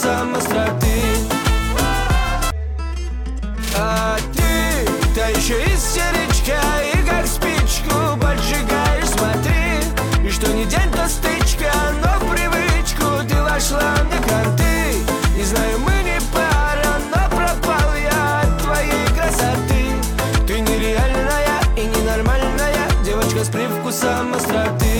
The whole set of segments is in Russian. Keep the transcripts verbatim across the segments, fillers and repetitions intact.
привкусом остроты. А ты, та еще истеричка, и как спичку поджигаешь, смотри. И что не день, то стычка, но в привычку ты вошла мне кранты. И знаю, мы не пара, но пропал я от твоей красоты. Ты нереальная и ненормальная девочка с привкусом остроты.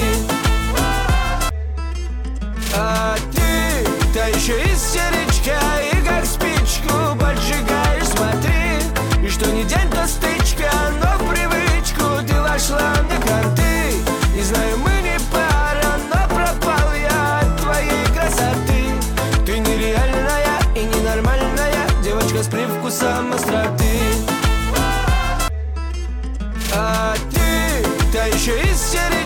А ты, та еще истеричка, и как спичку поджигаешь, смотри. И что не день, то стычка, но в привычку ты вошла мне кранты. И знаю, мы не пара, но пропал я от твоей красоты. Ты нереальная и ненормальная девочка с привкусом остроты. А ты, та еще истеричка,